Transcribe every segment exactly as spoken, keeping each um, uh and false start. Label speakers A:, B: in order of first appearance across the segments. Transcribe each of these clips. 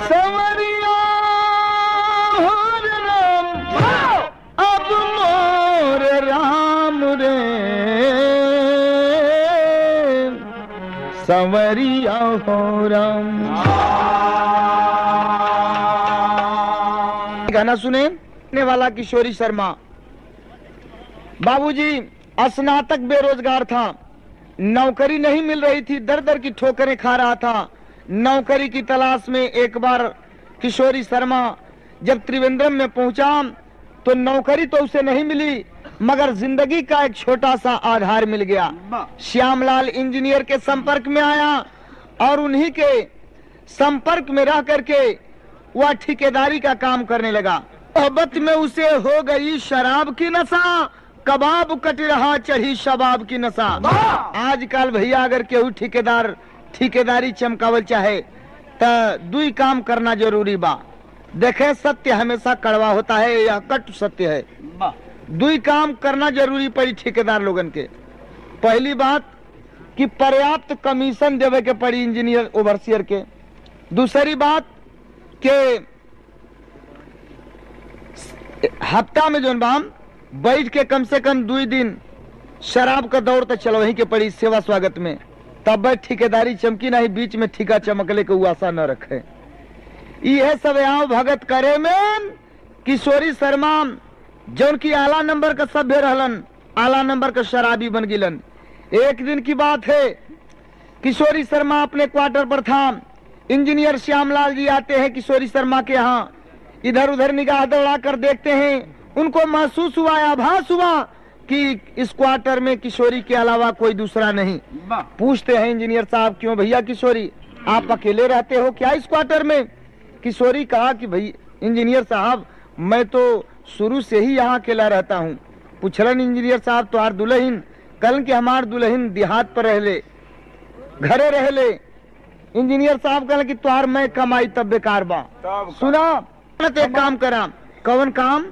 A: सवरिया हो राम अब मोर राम रे सवरिया हो राम। गाना सुने वाला किशोरी शर्मा। बाबूजी स्नातक बेरोजगार था, नौकरी नहीं मिल रही थी, दर दर की ठोकरें खा रहा था। नौकरी की तलाश में एक बार किशोरी शर्मा जब त्रिवेंद्रम में पहुंचा तो नौकरी तो उसे नहीं मिली, मगर जिंदगी का एक छोटा सा आधार मिल गया। श्यामलाल इंजीनियर के संपर्क में आया और उन्हीं के संपर्क में रह करके वह ठेकेदारी का काम करने लगा। मोहब्बत में उसे हो गई शराब की नशा, कबाब कट रहा चढ़ी शबाब की नशा। आजकल भैया अगर केहू ठेकेदार ठेकेदारी चमकावल चाहे तो दुई काम करना जरूरी बा। देखे सत्य हमेशा कड़वा होता है, यह कट सत्य है। दुई काम करना जरूरी पड़ी ठेकेदार लोगन के। पहली बात कि पर्याप्त कमीशन देवे के पड़ी इंजीनियर ओवरसियर के। दूसरी बात के हफ्ता में जो बाम बैठ के कम से कम दो दिन शराब का दौर तो चलो वहीं के पड़ी सेवा स्वागत में, तब ठेकेदारी चमकी नहीं, बीच में ठीका चमकले को आशा न रखे। यह सब यहाँ भगत करे में किशोरी शर्मा जौन की आला नंबर का सभ्य रहलन, आला नंबर का शराबी बन गिलन। एक दिन की बात है, किशोरी शर्मा अपने क्वार्टर पर था। इंजीनियर श्यामलाल जी आते हैं किशोरी शर्मा के यहाँ, इधर उधर निगाह दौड़ा कर देखते हैं। उनको महसूस हुआ, आभास हुआ कि इस क्वार्टर में किशोरी के अलावा कोई दूसरा नहीं। पूछते हैं इंजीनियर साहब, क्यों भैया किशोरी आप अकेले रहते हो क्या इस क्वार्टर में? किशोरी कहा कि भाई इंजीनियर साहब मैं तो शुरू से ही यहाँ अकेला रहता हूँ। पूछलन इंजीनियर साहब तो आर दुल्हन? कल के हमार दुल्हन देहात पर रहले, घरे रहले। इंजीनियर साहब कहले कि तुहार मैं कमाई तब बेकार बा। सुना एक काम करा। कौन काम?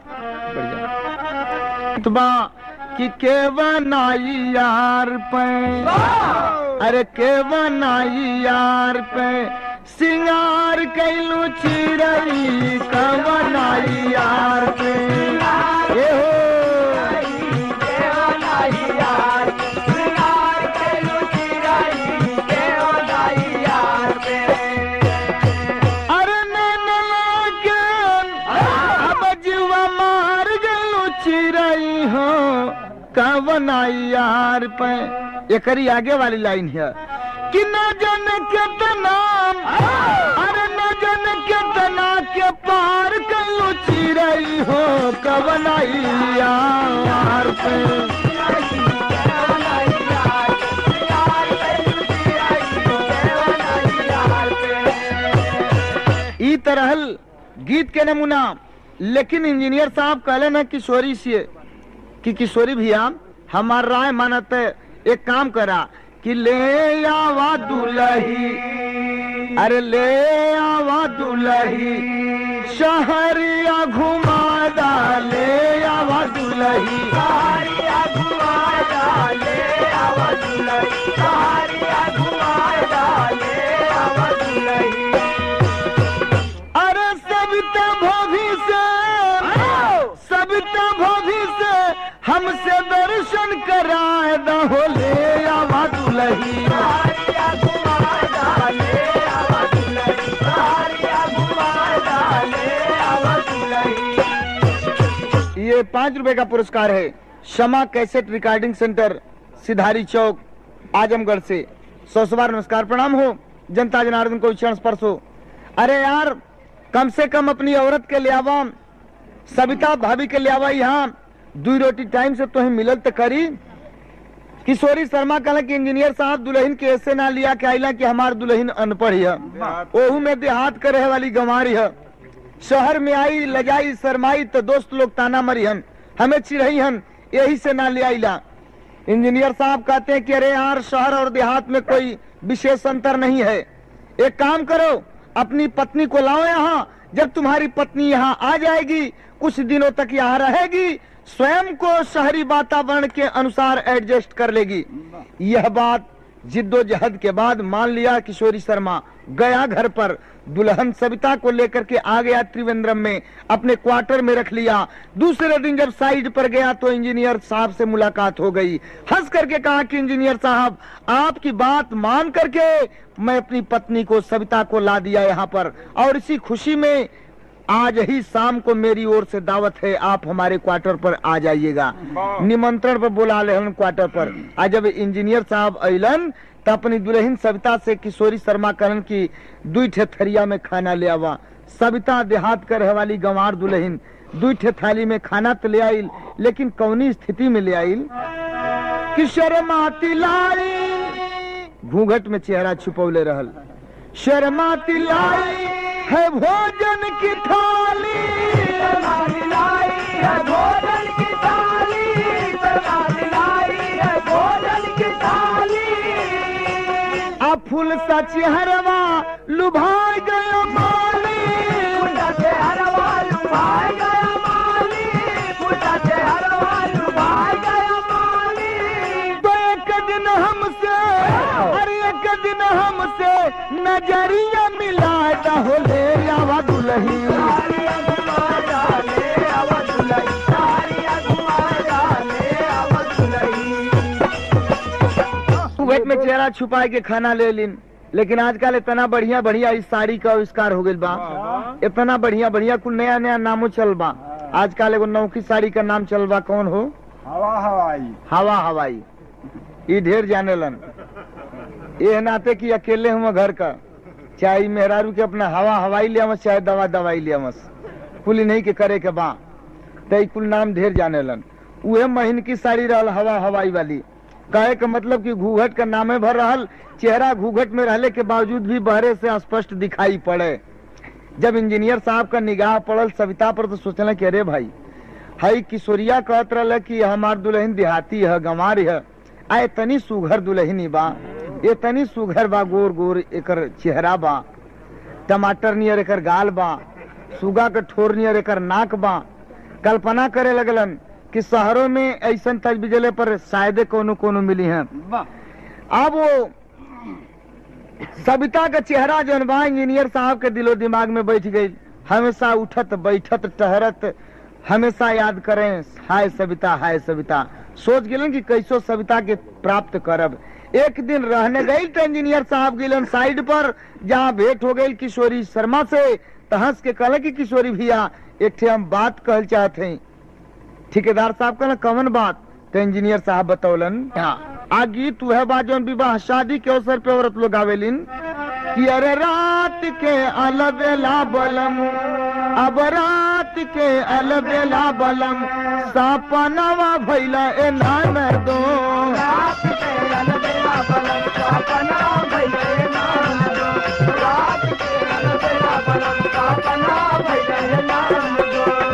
A: बा कि के बनाई यार पे, अरे के बनाई यार पे सिंगार कैलू चिरई का बनाई यार पे। ए हो बनाई यार पे। एकरी आगे वाली लाइन है कि न जन के नाम, अरे न जन के तना के पार कल्लू चिरई हो कवनाई यार पे। ई तरह गीत के नमूना। लेकिन इंजीनियर साहब कहले न किशोरी से कि किशोरी भैया हमार राय मानत एक काम करा कि ले आवा दुलही, अरे ले आवा दुलही शहरिया घुमा डाले आवा दुलही, शहरिया घुमा डाले आवा दुलही, शहरिया घुमा डाले आवा दुलही। अरे सविता भोभी से, सविता भोभी से हमसे दर्शन कराए दहो ले आवा दुलही, शहरिया घुमा डाले आवा दुलही, शहरिया घुमा डाले आवा दुलही। ये पांच रुपए का पुरस्कार है Shama cassette recording centre Sidhari chowk Azamgarh से। सौ सौ बार नमस्कार प्रणाम हो, जनता जनार्दन को चरण स्पर्श हो। अरे यार कम से कम अपनी औरत के ले आवा, सविता भाभी के ले आवा, यहाँ दो रोटी टाइम से तो ही मिलल तो करी। किशोरी शर्मा कहला कि इंजीनियर साहब दुल्हन के ऐसे ना लिया के आइला कि हमार दुल्हन अनपढ़ है, ओहू में देहात करे वाली गंवारी है। शहर में आई लजाई शर्माई तो दोस्त लोग ताना मरी हन, हमें चिढ़ई हन, यही से ना ले आइला। इंजीनियर साहब कहते हैं कि अरे यार शहर और देहात में कोई विशेष अंतर नहीं है। एक काम करो अपनी पत्नी को लाओ यहाँ, जब तुम्हारी पत्नी यहाँ आ जाएगी कुछ दिनों तक यहाँ रहेगी, स्वयं को शहरी वातावरण के अनुसार एडजस्ट कर लेगी। यह बात जिद्दोजहद के बाद मान लिया किशोरी शर्मा, गया घर पर, दुल्हन सविता को लेकर के आ गया त्रिवेंद्रम में, अपने क्वार्टर में रख लिया। दूसरे दिन जब साइड पर गया तो इंजीनियर साहब से मुलाकात हो गई। हंस करके कहा कि इंजीनियर साहब, आपकी बात मान करके मैं अपनी पत्नी को, सविता को ला दिया यहाँ पर, और इसी खुशी में आज ही शाम को मेरी ओर से दावत है, आप हमारे क्वार्टर पर आ जाइएगा। निमंत्रण पर बुला ले क्वार्टर पर। आज जब इंजीनियर साहब अलन तो अपनी दुल्हन सविता से किशोरी शर्मा कहन की दुई ठे थरिया में खाना ले आवा। सविता देहात करे वाली गंवार दुल्हन दुई ठे थाली में खाना तो ले आइल, लेकिन कौनी स्थिति में ले आइल कि शर्माती लाई, घूंघट में चेहरा छुपौले रहल। शर्माती लाई है भोजन की थाली, लाई है भोजन की थाली, लाई है भोजन की थाली। अब फूल सा चेहरवा लुभाई गया माली, फूल चेहरवा लुभाई गया माली, फूल चेहरवा लुभाई गया माली। तो एक दिन हमसे, हर एक दिन हमसे नजरिया मिलाता हो ले आवा दुल्ही, वेट में चेहरा छुपा के खाना ले लिन। लेकिन आजकल इतना बढ़िया बढ़िया इस साड़ी का आविष्कार हो गया बा, इतना बढ़िया बढ़िया कुल नया नया नामो चल बा। आजकल एगो नौकी साड़ी का नाम चल बा, कौन हो?
B: हवा हवाई।
A: हवा हवाई, ये ढेर जाने लन। ये नाते की अकेले हुआ घर का, चाहे मेहरारू के अपना हवा हवाई ले आमस, चाहे दवा दवाई ले आमस, कुल नहीं के करे के बा। तो कुल नाम ढेर जाने लन। उहे महीन की साड़ी रहल हवा हवाई वाली, कहे का मतलब कि घूंघट का नामे भर रहल, चेहरा घूंघट में रहले के बावजूद भी बहरे से स्पष्ट दिखाई पड़े। जब इंजीनियर साहब का निगाह पड़ल सविता पर तो सोचल कि अरे भाई, हई किशोरिया कहत रहे कि हमार दुल्हन देहाती है, गंवार है, आए तनी सुघर दुल्हनी बा, ये तनी सुघर बा, गोर गोर एकर चेहरा बा, टमाटर नियर एकर गाल बा, सुगा के ठोर नियर एकर नाक बा। कल्पना करे लगलन कि शहरों में ऐसा तजबिजले पर शायद कोनो कोनो मिली हैं। अब वो सविता का चेहरा जो बा इंजीनियर साहब के दिलो दिमाग में बैठ गई। हमेशा उठत बैठत टहरत हमेशा याद करें, हाय सविता हाय सविता। सोच गए कि कैसो सविता के प्राप्त करब। एक दिन रहने गई तो इंजीनियर साहब गए साइड पर, जहाँ भेंट हो गई किशोरी शर्मा से, तो हंस के कहले कि किशोरी भैया एक ठे हम बात कहल चाहते हैं। ठेकेदार साहब कहला कौन बात? तो इंजीनियर साहब बतौलन, आ गीत वह बात जो विवाह शादी के अवसर पे औरत लोग आवेलिन कि अरे रात के अलबेला बलम, अब रात के अलबेला बलम, सपनावा भइला ए नाम दो, रात के अलबेला बलम, सपनावा भइला ए नाम दो, रात के अलबेला बलम, सपनावा भइला ए नाम दो।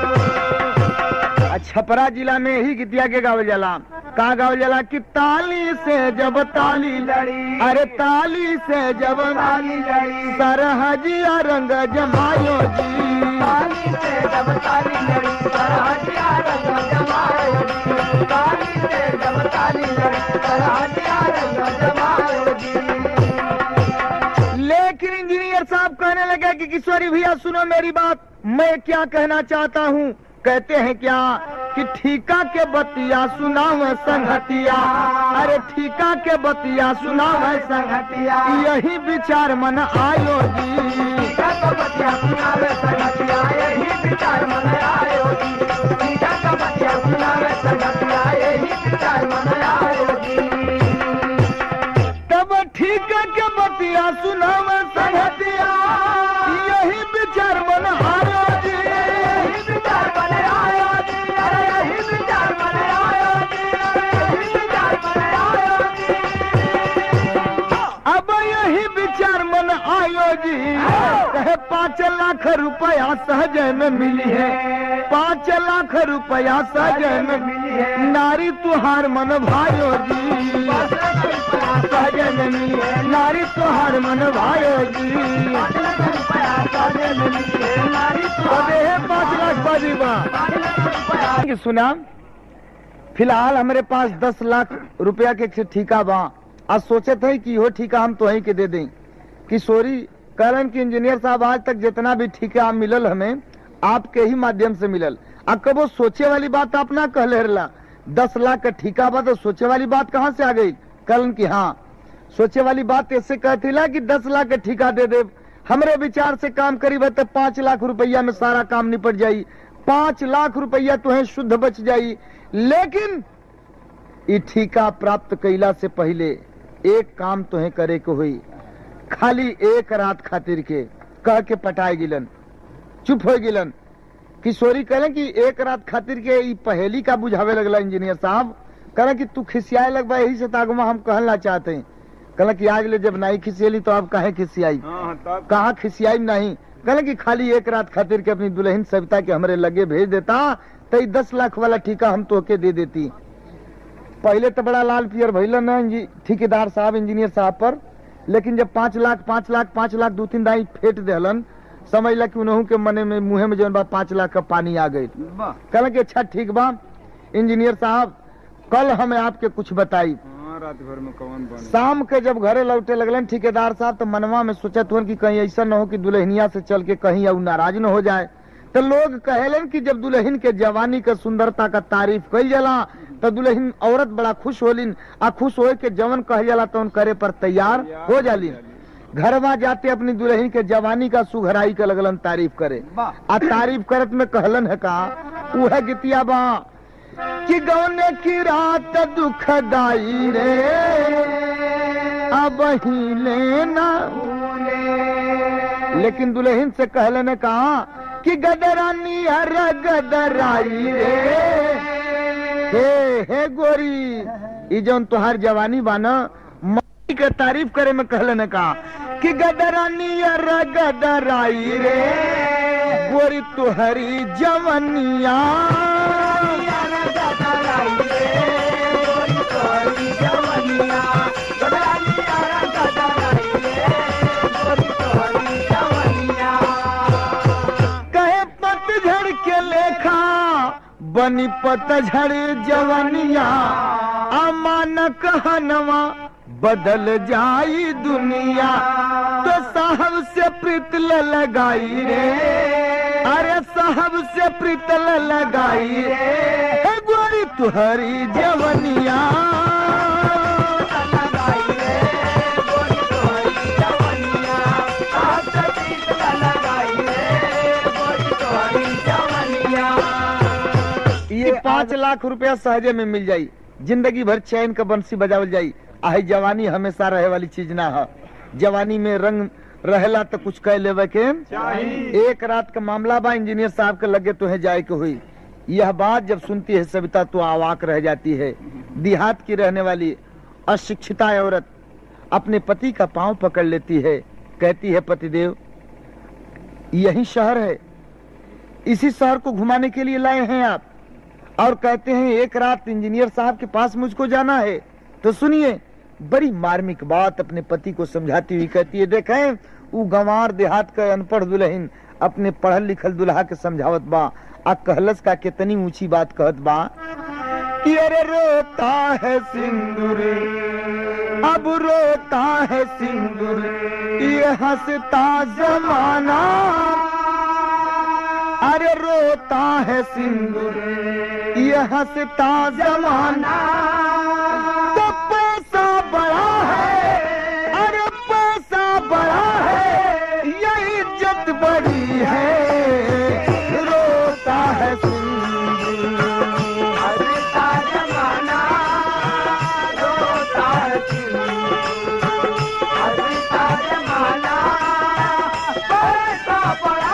A: छपरा जिला में ही गीतिया के गावल जाला। का गावल जाला कि ताली से जब ताली लड़ी, अरे ताली से जब ताली लड़ी, सरहजिया रंग जमायो जी, ताली से जब ताली लड़ी, सरहजिया रंग जमायो जी, ताली से जब ताली लड़ी, सरहजिया रंग जमायो जी। लेकिन इंजीनियर साहब कहने लगे कि किशोरी भैया सुनो मेरी बात, मैं क्या कहना चाहता हूँ। कहते हैं क्या कि ठीका के बतिया सुनावे संगतिया, अरे ठीका के बतिया सुनावे संगतिया, यही विचार मन आयो जी, ठीका के बतिया सुनावे संगतिया, यही विचार मन आयो जी, ठीका के बतिया सुनावे संगतिया, यही विचार मन आयो जी। तब ठीका के बतिया सुनावे संगतिया, यही विचार मन आयो जी, यही विचार मन आयो जी, अरे यही विचार मन आयो जी, यही विचार मन आयो जी। अब यही विचार मन आयो जी, कहे पाँच लाख रुपया सहजे में मिली है, पाँच लाख रुपया सहजे में मिली है, नारी तुहार मन भायो जी, सहजे में मिली है, नारी तुहार मन भायो जी, पाँच लाख बाजी सुना। फिलहाल हमारे पास दस लाख रुपया के ठीका बा, आज सोचे थे कि हो ठीका हम तो ही के दे दें। किशोरी कहलन कि इंजीनियर साहब आज तक जितना भी ठीका मिलल हमें आपके ही माध्यम से मिलल। अब कबो सोचे वाली बात आप ना कह लेला, दस लाख का ठीका बा तो सोचे वाली बात कहाँ से आ गई? कहलन कि हाँ सोचे वाली बात ऐसे कहती ला कि दस लाख का ठीका दे दे, हमरे विचार से काम करी तो पांच लाख रुपया में सारा काम निपट जाई, पांच लाख रुपया तुम्हें शुद्ध बच जाई। लेकिन ये ठीका प्राप्त कैला से पहले एक काम तुम्हें करे को हुई, खाली एक रात खातिर के कह के पटाए गिलन, चुप हो गिलन। किशोरी कहले कि एक रात खातिर के ई पहेली का बुझावे लगला इंजीनियर साहब। कहले कि तू खिसियाए लगवा, यही से तागमा हम कहना चाहते हैं। कहले कि आज ले जब नहीं खिसियली तो अब काहे खिसियाई? कहा खिसियाई नहीं। कहले कि खाली एक रात खातिर के अपनी दुल्हन सविता के हमरे लगे भेज देता तो दस लाख वाला ठीका हम तोके दे देती। पहले तो बड़ा लाल पियर भइल ना ठेकेदार साहब इंजीनियर साहब पर, लेकिन जब पांच लाख पांच लाख पांच लाख दो तीन दाई फेंट देहलन, समझ ला कि उन्हों के मने में मुँह में जो बा पांच लाख का पानी आ गई। कहला कि अच्छा ठीक बा इंजीनियर साहब, कल हमें आपके कुछ बताई।
B: रात भर में कौन बन।
A: शाम के जब घरे लौटे लगलन ठेकेदार साहब तो मनवा में सोचत हुन कि कहीं ऐसा न हो कि दुल्हनिया से चल के कहीं और नाराज न हो जाए। तो लोग कहेलन कि जब दुल्हन के जवानी के सुंदरता का तारीफ कही जाला तो दुल्हन औरत बड़ा खुश होलिन, आ खुश हो के जवन कह जाला तो उन करे पर तैयार हो जालिन। घरवा जाते अपनी दुल्हन के जवानी का सुघराई का लगलन तारीफ करे। आ तारीफ करत में कहलन है का वह गीतिया बा कि गौने की रात दुखदाई रे अब ही लेना, लेकिन दुल्हन से कहले ने कहा कि गदरानी हर गदराई रे। हे हे गोरी ई जौन तुहार जवानी बाना मई के तारीफ करे में कहले ने कहा कि गदरानी हर गदराई रे, गोरी तुहरी जवनिया कहे पतझड़ के लेखा बनी पतझड़ जवनिया, अमान कहनवा बदल जाई दुनिया, तो साहब से प्रीत लगाई रे, अरे साहब से प्रीत लगाई रे, गोरी तुहरी जवनिया ये पांच लाख रुपया सहजे में मिल जाई, जिंदगी भर चैन का बंसी बजावल जाई। आहे जवानी हमेशा रहे वाली चीज ना है, जवानी में रंग रहेला तो कुछ कह लेवे के चाहिए। एक रात का मामला बा इंजीनियर साहब के लगे तो है जाए के हुई। यह बात जब सुनती है सविता तो आवाक रह जाती है। देहात की रहने वाली अशिक्षिता औरत अपने पति का पांव पकड़ लेती है, कहती है पतिदेव यही शहर है, इसी शहर को घुमाने के लिए लाए हैं आप, और कहते हैं एक रात इंजीनियर साहब के पास मुझको जाना है। तो सुनिए बड़ी मार्मिक बात अपने पति को समझाती हुई कहती है, देखें वो गंवार देहात का अनपढ़ दुल्हन अपने पढ़ल लिखल दुल्हा के समझावत बा, आ कहलस का कितनी ऊंची बात कहत बा कि अरे रोता है सिंदूर अब रोता है सिंदूर, ये हंसता जमाना, अरे रोता है सिंदूर ये हंसता जमाना, तो पैसा बड़ा है, अरे पैसा बड़ा है, ये इज्जत बड़ी है, रोता है सिंदूर हंसता जमाना, रोता है सिंदूर हंसता जमाना, पैसा बड़ा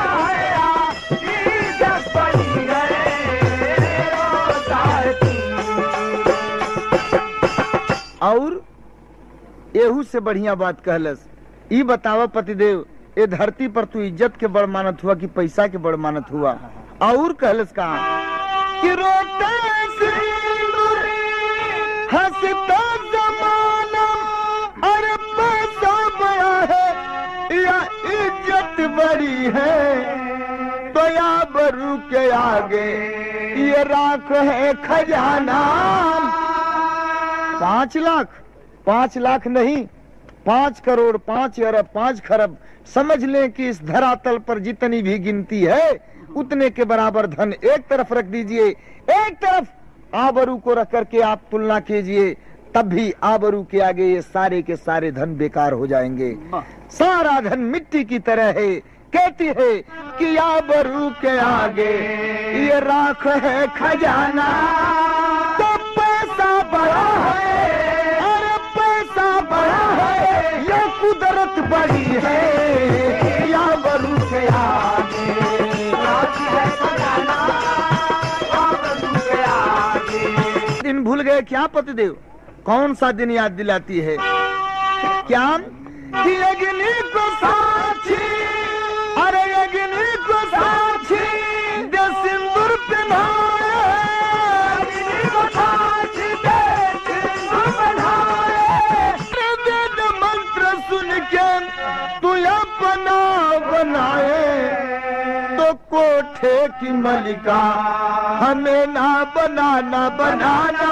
A: और एहू से बढ़िया बात कहलस। ई बतावा पतिदेव ए धरती पर तू इज्जत के बड़ मानत हुआ कि पैसा के बड़ मानत हुआ? और कहलस का कि रोते सिंदूर हंसता जमाना, अरे पैसा बड़ा है या इज्जत बड़ी है, तो या बरू के आगे ये राख है खजाना। पांच लाख पांच लाख नहीं, पांच करोड़, पांच अरब, पांच खरब, समझ लें कि इस धरातल पर जितनी भी गिनती है उतने के बराबर धन एक तरफ रख दीजिए, एक तरफ आबरू को रख करके आप तुलना कीजिए, तब भी आबरू के आगे ये सारे के सारे धन बेकार हो जाएंगे। सारा धन मिट्टी की तरह है। कहती है कि आबरू के आगे ये राख है खजाना, तो पैसा बड़ा है और पैसा बड़ा है, ये कुदरत बड़ी है। आबरू के आगे राख है खजाना, आबरू के आगे। दिन भूल गए क्या पतिदेव? कौन सा दिन याद दिलाती है? क्या कि अग्नि को साक्षी, अरे अग्नि को साक्षी दे सिंदूर पहनाए, अग्नि को साक्षी दे सिंदूर पहनाए, वेद मंत्र सुन के तू अपना बनाए, तो कोठे की मलिका हमें ना बनाना बनाना।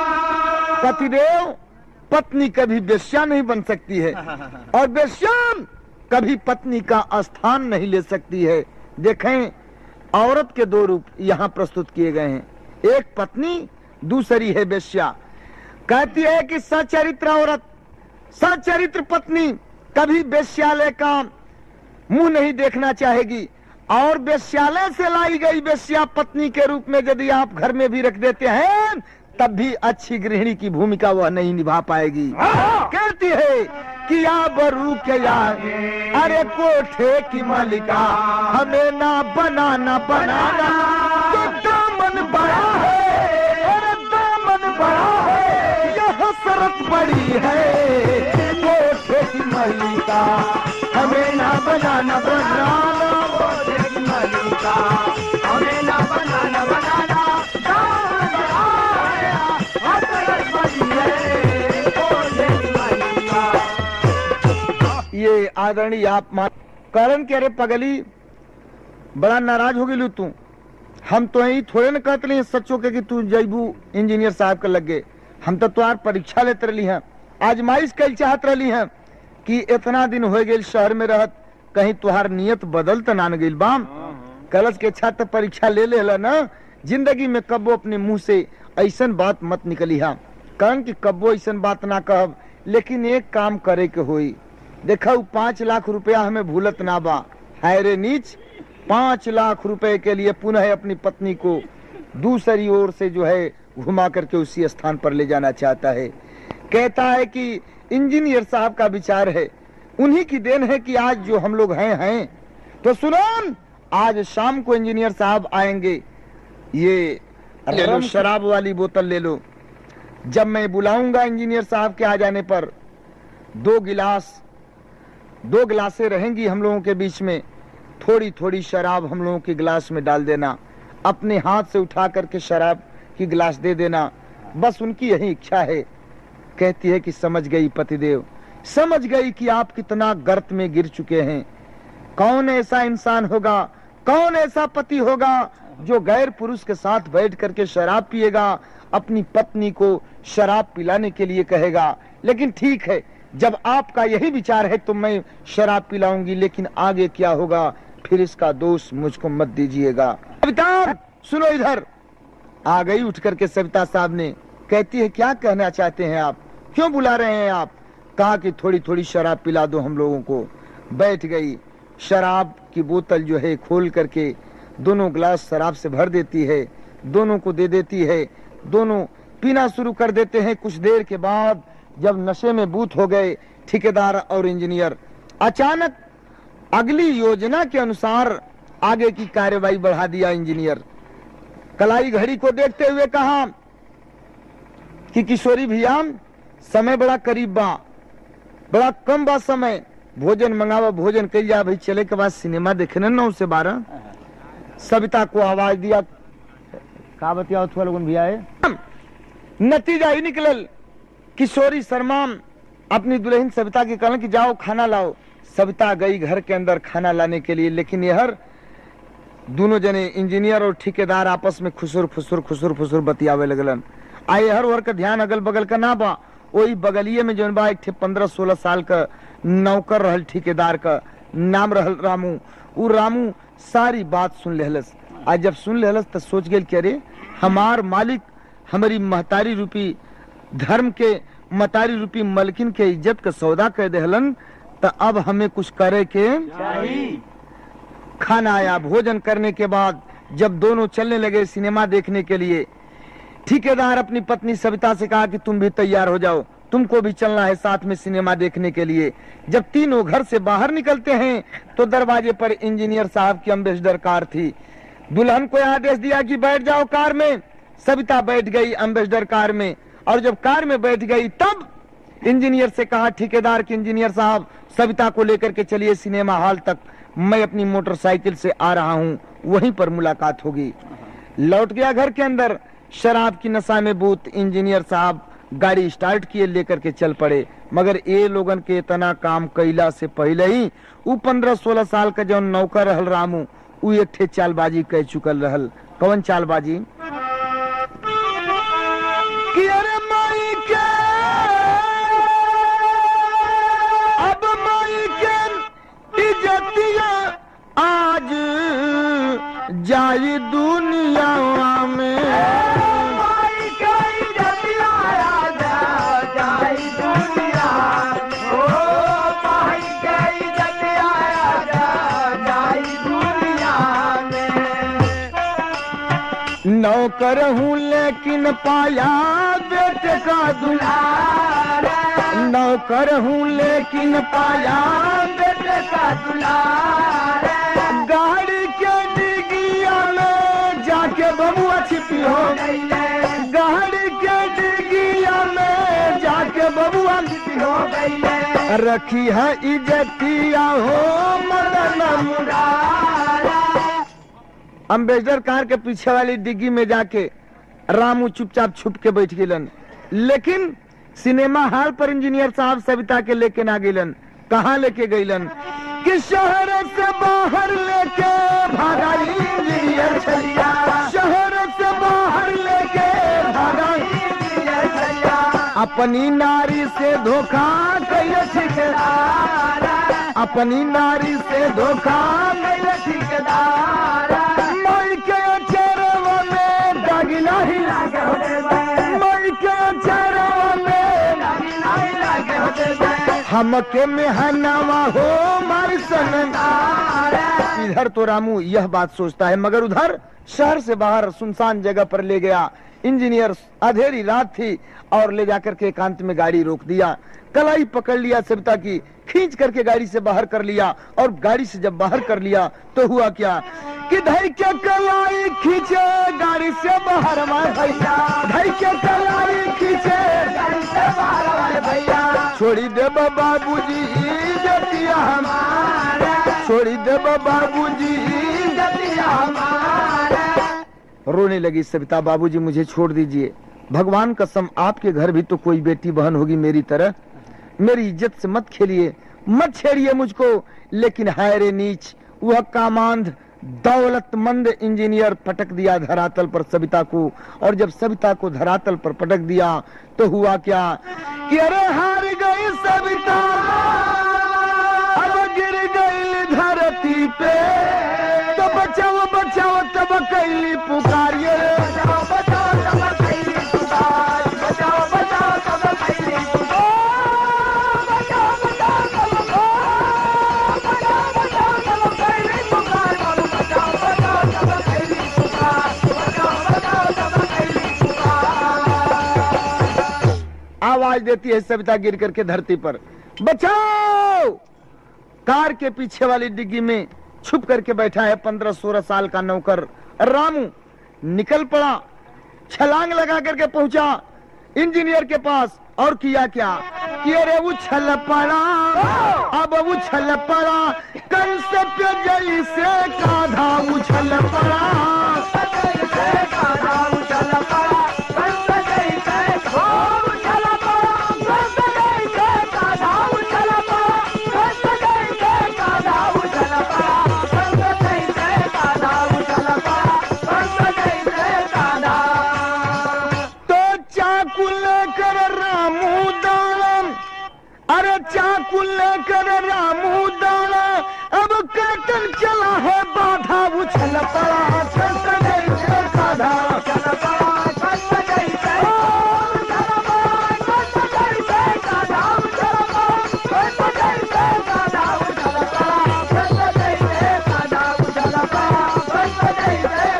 A: पतिदेव, पत्नी कभी वेश्या नहीं बन सकती है और वेश्या कभी पत्नी का स्थान नहीं ले सकती है। देखें, औरत के दो रूप यहाँ प्रस्तुत किए गए हैं, एक पत्नी, दूसरी है वेश्या। कहती है कि सचरित्र औरत, सचरित्र पत्नी कभी वेश्यालय का मुंह नहीं देखना चाहेगी, और वेश्यालय से लाई गई वेश्या पत्नी के रूप में यदि आप घर में भी रख देते हैं तब भी अच्छी गृहिणी की भूमिका वह नहीं निभा पाएगी। कहती है कि आबरू के आगे अरे कोठे की मालिका हमें ना बनाना बनाना, तो दामन बड़ा है, अरे दामन बड़ा है, यह हसरत बड़ी है। कोठे की मालिका हमें ना बनाना बनाना, कोठे की मालिका हमें ना बनाना बनाना, ये आदरणीय आप मान कारण के अरे पगली बड़ा नाराज हो गई तू, हम तो यही थोड़े न कहते रही सच्चो के कि तू जैबू इंजीनियर साहब के लग गए, हम तो तुम्हार परीक्षा लेते रही हैं, आजमाइश कल चाहत रही हैं कि इतना दिन हो गए शहर में रहत, कहीं तुहार नियत बदल तो नान गई बाम। कलश के छात्र परीक्षा ले ले ना, जिंदगी में कब्बो अपने मुंह से ऐसन बात मत निकली हा, कारण कि कब्बो ऐसन बात ना कहब, लेकिन एक काम करे के होई। देखा पांच लाख रुपया हमें भूलत ना बा, है रे नीच, पांच लाख रुपए के लिए पुनः अपनी पत्नी को दूसरी ओर से जो है घुमा करके उसी स्थान पर ले जाना चाहता है। कहता है कि इंजीनियर साहब का विचार है, उन्हीं की देन है कि आज जो हम लोग हैं हैं तो सुनो, आज शाम को इंजीनियर साहब आएंगे, ये ले लो शराब वाली बोतल ले लो, जब मैं बुलाऊंगा इंजीनियर साहब के आ जाने पर दो गिलास दो गिलासें रहेंगी हम लोगों के बीच में, थोड़ी थोड़ी शराब हम लोगों के गिलास में डाल देना, अपने हाथ से उठा करके शराब की गिलास दे देना, बस उनकी यही इच्छा है। कहती है कि समझ गई पतिदेव, समझ गई कि आप कितना गर्त में गिर चुके हैं। कौन ऐसा इंसान होगा, कौन ऐसा पति होगा जो गैर पुरुष के साथ बैठ करके शराब पिएगा, अपनी पत्नी को शराब पिलाने के लिए कहेगा। लेकिन ठीक है, जब आपका यही विचार है तो मैं शराब पिलाऊंगी, लेकिन आगे क्या होगा फिर इसका दोष मुझको मत दीजिएगा। सविता सुनो इधर, आ गई उठ करके सविता साहब ने। कहती है क्या कहना चाहते हैं आप, क्यों बुला रहे हैं आप? कहा कि थोड़ी थोड़ी शराब पिला दो हम लोगों को। बैठ गई, शराब की बोतल जो है खोल करके दोनों गिलास शराब से भर देती है, दोनों को दे देती है, दोनों पीना शुरू कर देते हैं। कुछ देर के बाद जब नशे में बूत हो गए ठेकेदार और इंजीनियर, अचानक अगली योजना के अनुसार आगे की कार्यवाही बढ़ा दिया इंजीनियर। कलाई घड़ी को देखते हुए कहा कि किशोरी भैया समय बड़ा करीब बा, बड़ा कम बा समय, भोजन मंगावा, भोजन कर जा भाई, चले के बाद सिनेमा देखने नौ से बारह। सविता को आवाज दिया, का बतिया लोगन भैया है। नतीजा ही निकलल, किशोरी शर्मा अपनी दुल्हन सविता के कहने कि जाओ खाना लाओ। सविता गई घर के अंदर खाना लाने के लिए, लेकिन यहर दोनों जने इंजीनियर और ठेकेदार आपस में खुसुर फुसुर खुसुर फुसुर बतियावे लगलन। आए हर वर का ध्यान अगल बगल का ना बा, वही बगलिए में जौन बा एक ठे पंद्रह सोलह साल का नौकर रहल ठेकेदार का नाम रहल रामू। उ रामू सारी बात सुन लेहलस। आज जब सुन लेहलस तो सोच गेल कि अरे हमार मालिक हमारी महतारी रूपी धर्म के महतारी रूपी मलकिन के इज्जत का सौदा कर देहलन, तो अब हमें कुछ करे के चाहिए। खाना आया, भोजन करने के बाद जब दोनों चलने लगे सिनेमा देखने के लिए, ठेकेदार अपनी पत्नी सविता से कहा कि तुम भी तैयार हो जाओ, तुमको भी चलना है साथ में सिनेमा देखने के लिए। जब तीनों घर से बाहर निकलते हैं तो दरवाजे पर इंजीनियर साहब की एम्बेसडर कार थी। दुल्हन को आदेश दिया कि बैठ जाओ कार में। सविता बैठ गई एम्बेसडर कार में, और जब कार में बैठ गई तब इंजीनियर से कहा ठेकेदार के इंजीनियर साहब सविता को लेकर के चलिए सिनेमा हॉल तक, मैं अपनी मोटरसाइकिल से आ रहा हूँ, वहीं पर मुलाकात होगी। लौट गया घर के अंदर, शराब की नशा में बूत इंजीनियर साहब गाड़ी स्टार्ट किए लेकर के चल पड़े। मगर ये लोगन के इतना काम कैला से पहले ही वो पंद्रह सोलह साल का जो नौकर रहल रामू, वो एक ठे चालबाजी कह चुकल रहल। कौन चालबाजी? कि अरे माई के अब माई के इज्जतिया आज जाई दुनिया में, नौकर हूँ लेकिन पाया बेटे का दुलार, नौकर हूँ लेकिन पाया बेटे का दुलार। गाड़ी के डिगिया में जाके बबुआ छिपी हो गई, गाड़ी के डिगिया में जाके बबुआ छिपी हो गई। रखी है इज्जतिया हो मदन मुरारा। अम्बेसडर कार के पीछे वाली डिग्गी में जाके रामू चुपचाप छुप के बैठ गेलन। लेकिन सिनेमा हॉल पर इंजीनियर साहब सविता के लेके ना गेलन। कहाँ लेके गईलन? कि शहर से बाहर लेके भागा इंजीनियर छलिया, शहर से बाहर लेके भागा इंजीनियर छलिया। अपनी नारी से धोखा कैले ठेकेदार, अपनी नारी से धोखा कैले ठेकेदार। मई के चरवा में दागी नहीं लागे होते, मई के चरवा में दागी नहीं लागे होते। हमके मेहनवा हो मारी सननार। इधर तो रामू यह बात सोचता है, मगर उधर शहर से बाहर सुनसान जगह पर ले गया इंजीनियर। अंधेरी रात थी और ले जाकर के एकांत में गाड़ी रोक दिया। कलाई पकड़ लिया सविता की, खींच करके गाड़ी से बाहर कर लिया। और गाड़ी से जब बाहर कर लिया तो हुआ क्या कि धई के कलाई खींचे गाड़ी से बाहर मार भैया, धई के कलाई खींचे गाड़ी से बाहर मार भैया। छोड़ी दे बाबूजी इज्जतिया हमारा, छोड़ी दे बाबूजी इज्जतिया हमारा। रोने लगी सविता, बाबूजी मुझे छोड़ दीजिए, भगवान कसम आपके घर भी तो कोई बेटी बहन होगी मेरी तरह, मेरी इज्जत से मत खेलिए, मत छेड़िए मुझको। लेकिन हाय रे नीच, वह कामांध दौलतमंद इंजीनियर पटक दिया धरातल पर सविता को। और जब सविता को धरातल पर पटक दिया तो हुआ क्या कि अरे हार गई सविता, अब गिर गई धरती पे। तो बचाओ बचाओ तब कैली पुकारिए, बचाओ बचाओ तब कैली पुकार, बचाओ बचाओ तब कैली पुकार। आवाज देती है सविता गिर करके धरती पर, बचाओ। कार के पीछे वाली डिग्गी में छुप करके बैठा है पंद्रह सोलह साल का नौकर रामू। निकल पड़ा, छलांग लगा करके पहुंचा इंजीनियर के पास। और किया क्या कि अरे उछल पड़ा, अब उछल पड़ा, कंस पे जैसे काधा उछल पड़ा, जैसे काधा उछल पड़ा, कंस जैसे उछल पड़ा, कंस जैसे काधा उछल पड़ा, कंस जैसे काधा उछल पड़ा, कंस जैसे काधा उछल पड़ा, कंस जैसे काधा। तो चाकू लेकर रामू अरे रामू दाना अब काटन चला है बाधा उछल पड़ा संत जैसे साधा उछल पड़ा संत जैसे उछल पड़ा संत जैसे साधा उछल पड़ा संत जैसे साधा उछल पड़ा संत जैसे साधा उछल पड़ा संत जैसे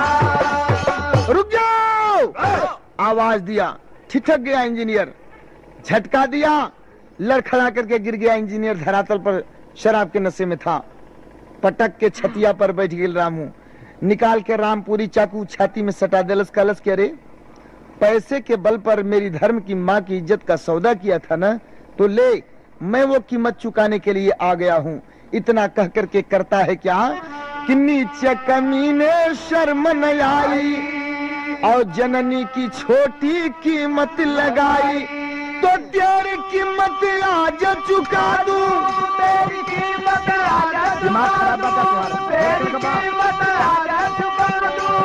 A: साधा। रुक जाओ, आवाज दिया, ठिठक गया इंजीनियर, झटका दिया, लड़खड़ा करके गिर गया इंजीनियर धरातल पर, शराब के नशे में था। पटक के छतिया पर बैठ गया रामू, निकाल के रामपुरी चाकू छाती में सटा दिलस, कलस के अरे पैसे के बल पर मेरी धर्म की माँ की इज्जत का सौदा किया था ना, तो ले मैं वो कीमत चुकाने के लिए आ गया हूँ। इतना कह करके करता है क्या कि नीचे कमीने शर्म न आई और जननी की छोटी कीमत लगाई, तो तेरी कीमत आज चुका दूं, तेरी कीमत आज दिमाग खराब बता तेरी कीमत आज चुका दूं,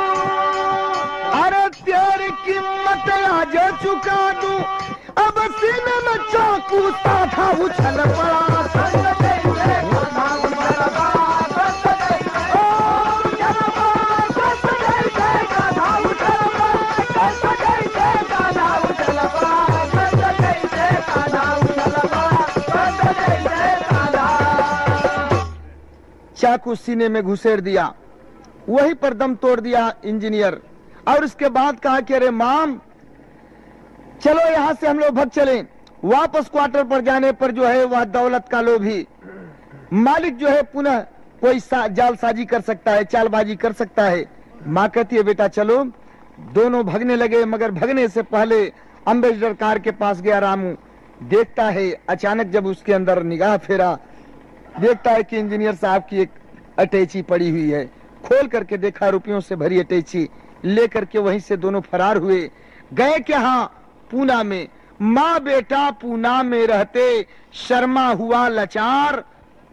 A: अरे तेरी कीमत आज चुका दूं। अब सीने में चाकू साधा उछल पड़ा संत जैसे साधा उछल पड़ा संत जैसे उछल पड़ा संत जैसे साधा उछल पड़ा संत जैसे साधा उछल पड़ा संत जैसे साधा उछल पड़ा संत जैसे साधा। चाकू सीने में घुसेड़ दिया, वहीं पर दम तोड़ दिया इंजीनियर, और उसके बाद कहा कि अरे माम चलो यहाँ से हम लोग भग चले। वापस क्वार्टर पर जाने पर जो है वह दौलत का लोभी मालिक जो है पुनः कोई जालसाजी कर सकता है, चालबाजी कर सकता है। माँ कहती है बेटा चलो। दोनों भगने लगे, मगर भगने से पहले अम्बेसडर कार के पास गया रामू। देखता है अचानक जब उसके अंदर निगाह फेरा, देखता है कि इंजीनियर साहब की एक अटैची पड़ी हुई है। खोल करके देखा, रुपयों से भरी अटैची लेकर के वहीं से दोनों फरार हुए। गए क्या? हाँ, पूना में। माँ बेटा पूना में रहते, शर्मा हुआ लाचार।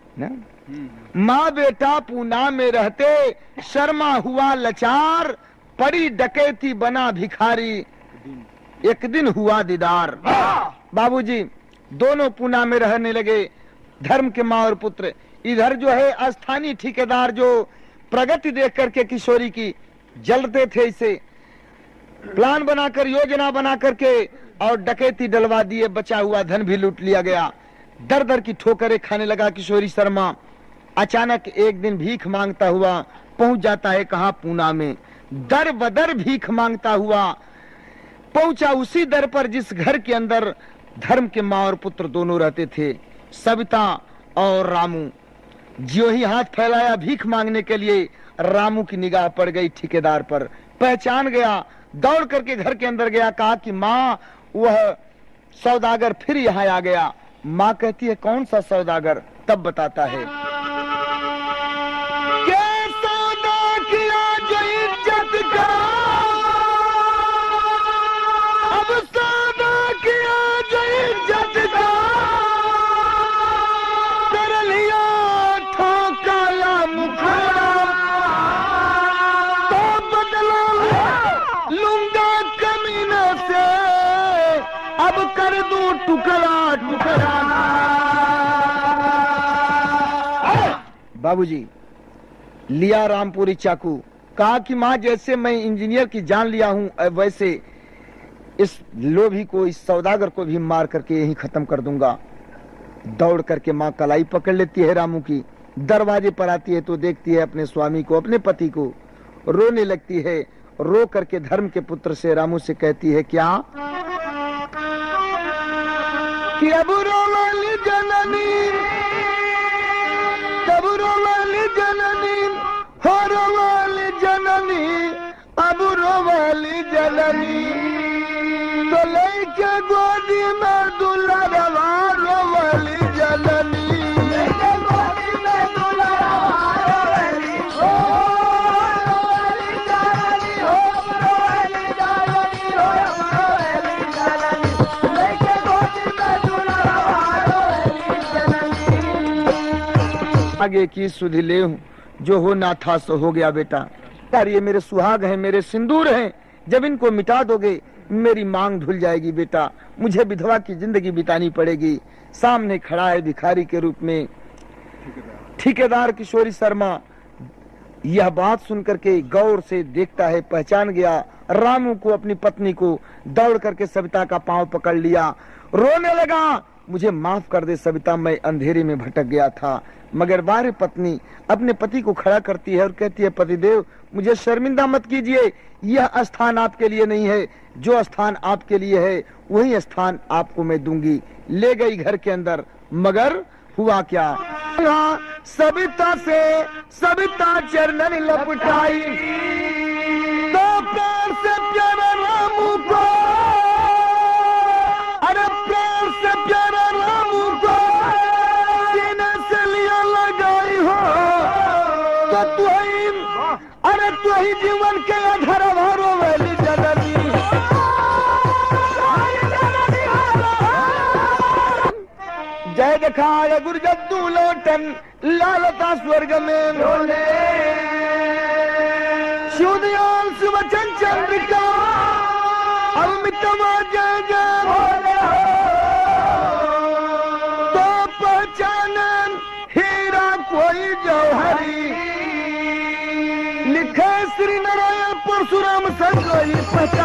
A: माँ बेटा पूना में रहते, शर्मा हुआ लाचार, पड़ी डकैती बना भिखारी, एक दिन हुआ दीदार। बाबूजी दोनों पूना में रहने लगे, धर्म के माँ और पुत्र। इधर जो है स्थानीय ठेकेदार जो प्रगति देख करके किशोरी की जलते थे, इसे प्लान बनाकर योजना बना करके और डकैती डलवा दिए, बचा हुआ धन भी लूट लिया गया। दर दर की ठोकरें खाने लगा किशोरी शर्मा। अचानक एक दिन भीख मांगता हुआ पहुंच जाता है कहां? पूना में। दर बदर भीख मांगता हुआ पहुंचा उसी दर पर जिस घर के अंदर धर्म के माँ और पुत्र दोनों रहते थे, सविता और रामू। जो ही हाथ फैलाया भीख मांगने के लिए, रामू की निगाह पड़ गई ठेकेदार पर, पहचान गया, दौड़ करके घर के अंदर गया, कहा कि माँ वह सौदागर फिर यहाँ आ गया। माँ कहती है कौन सा सौदागर? तब बताता है क्या सौदा किया जो इज्जत का, अब सौदा किया जो इज्जत का, कर लिया ठोकाला मुखड़ा, तो बदला लूंगा कमीने से, अब कर दूं टुकड़ा टुकड़ा। बाबूजी लिया रामपुरी चाकू, कहा कि माँ जैसे मैं इंजीनियर की जान लिया हूं, वैसे इस लोभी को, इस सौदागर को भी मार करके यही खत्म कर दूंगा। दौड़ करके माँ कलाई पकड़ लेती है रामू की, दरवाजे पर आती है तो देखती है अपने स्वामी को, अपने पति को, रोने लगती है। रो करके धर्म के पुत्र से रामू से कहती है क्या कि अब रोवाली जननी, तब रोवाली जननी, हो रोवाली जननी, अब रोवाली जननी, तो लेके गोदी में दुलारवा रोवाली जननी, लेके गोदी में दुलारवा रोवाली, ओ रोवाली जननी, हो रोवाली जननी, हो रोवाली जननी, लेके गोदी में दुलारवा रोवाली जननी। आगे की सुधि ले हूँ, जो हो ना था सो हो गया बेटा। यार ये मेरे सुहाग हैं, मेरे सिंदूर हैं, जब इनको मिटा दोगे मेरी मांग धुल जाएगी बेटा, मुझे विधवा की जिंदगी बितानी पड़ेगी। सामने खड़ा है भिखारी के रूप में ठेकेदार किशोरी शर्मा। यह बात सुनकर के गौर से देखता है, पहचान गया रामू को, अपनी पत्नी को। दौड़ करके सविता का पांव पकड़ लिया, रोने लगा, मुझे माफ कर दे सविता, मैं अंधेरे में भटक गया था। मगर बारे पत्नी अपने पति को खड़ा करती है और कहती है, पतिदेव मुझे शर्मिंदा मत कीजिए, यह स्थान आपके लिए नहीं है, जो स्थान आपके लिए है वही स्थान आपको मैं दूंगी। ले गई घर के अंदर। मगर हुआ क्या, सविता से सविता चरणन लपटाई, तो प्यार से प्यारा रामू को, अरे प्यार से प्यारा रामू को सीने से लिया लगाई हो, तो तू ही, अरे तू ही जीवन के अधर भरो वाली जननी। जय दिखाय गुरजद्दू लोटन लालता स्वर्ग में डोले, शिवदयाल सुवचन चंद्रिका अमितवा जय जय बोले, तो पहचानन हीरा कोई जौहरी, लिखे श्री नारायण परशुराम संजोई।